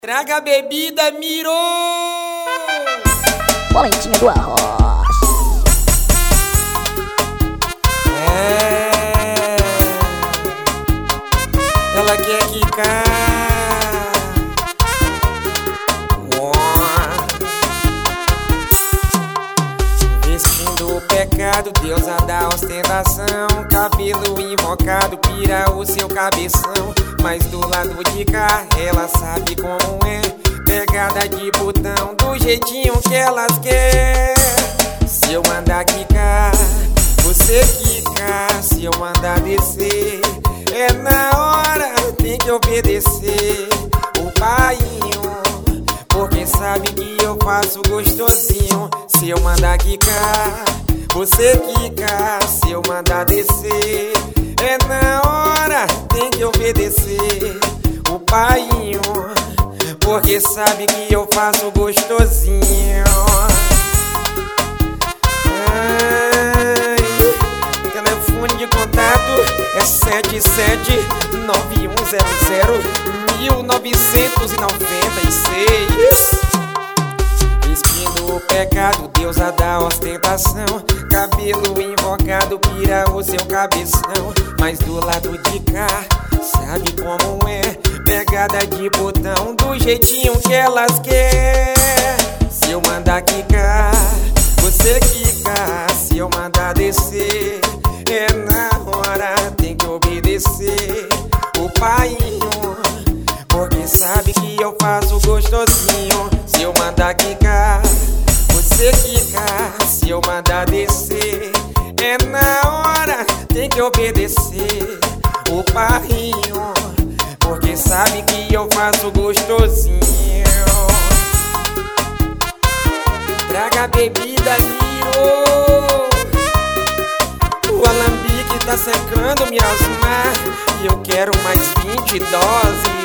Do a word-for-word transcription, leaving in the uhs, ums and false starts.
Traga a bebida, Miro! Polentinha do arroz. É, ela quer quicar. Vestindo o pecado, deusa da ostentação. Cabelo invocado, pira o seu cabeção. Mas do lado de cá, ela sabe como é. Pegada de botão, do jeitinho que elas quer. Se eu mandar quicar, você quica. Se eu mandar descer, é na hora, tem que obedecer o painho, porque sabe que eu faço gostosinho. Se eu mandar quicar, você quica. Se eu mandar descer, é na hora, tem que obedecer o painho, porque sabe que eu faço gostosinho. Ai, telefone de contato é sete sete nove um zero zero mil novecentos e noventa e seis. Vestindo o pecado, deusa da ostentação. Cabelo invocado, pira o seu cabeção. Mas do lado de cá, sabe como é. Pegada de botão, do jeitinho que elas quer. Se eu mandar quicar, você quica. Se eu mandar descer, é na hora, tem que obedecer o painho, porque sabe que eu faço gostosinho. Se eu mandar quicar, você quica. Se eu mandar descer, é na hora, tem que obedecer o painho, porque sabe que eu faço gostosinho. Traga a bebida, Miro. O alambique tá secando, me asmar, e eu quero mais vinte doses.